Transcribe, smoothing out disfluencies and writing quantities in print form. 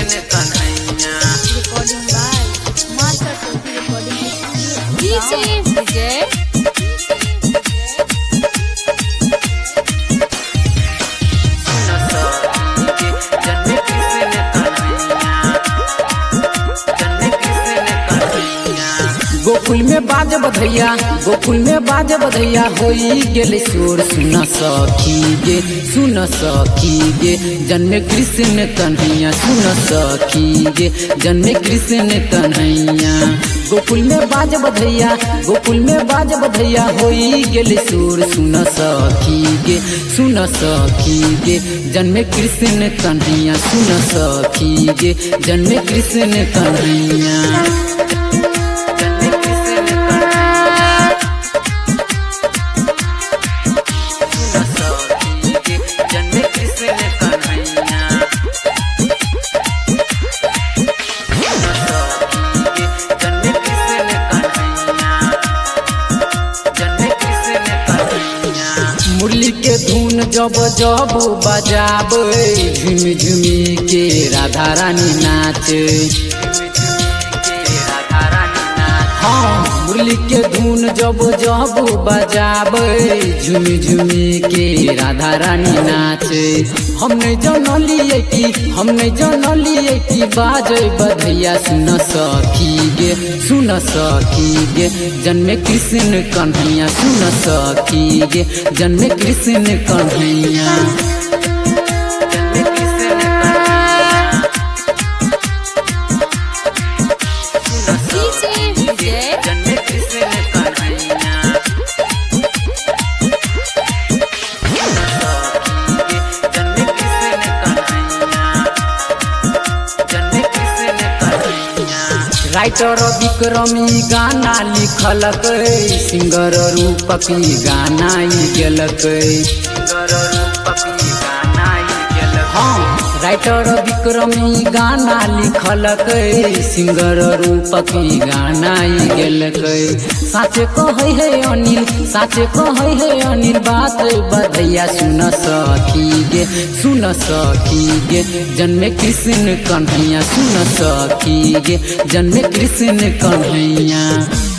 Krishna Kanhaiya. Recording by master Topi recording DJ Vijay. Gokul में बाज बधैया, गोकुल में बाज बधैया होई गेले शोर। सुन सखी गे, सुन सखी गे, जन्मे कृष्ण कन्हैया। सुन सखी गे, जन्मे कृष्ण कन्हैया। गोकुल में बाज बधैया, गोकुल में बाज बधैया होई गेले शोर। सुन सखी गे, सुन सखी गे, जन्मे कृष्ण कन्हैया। सुन सखी गे, जन्मे कृष्ण कन्हैया। मुरली के धुन जब जब बजाबे, झुमी झुमी के राधा रानी नाचे। हाँ, मुरली के धुन जब जब बजाबे, झुमी झुमी के राधा रानी नाचे। हमने जानलिए कि, हमने जानलिए कि बाजे बधैया। सुन सखी गे, सुन सखी गे, जन्मे कृष्ण कन्हैया। सुन सखी गे, जन्मे कृष्ण कन्हैया। राइटर विक्रमी गाना लिखलक, सिंगर रूपकी गाना गेलक। हाँ, राइटर विक्रमी गाना लिखलक, सिंगर रूपकी गाना गेलक। साचे कहे है अनिल, साचे कहे है अनिल, बात बधैया। सुन सखी गे, सुन सखी गे, जन्मे कृष्ण कन्हैया। सुन सखी गे, जन्मे कृष्ण कन्हैया।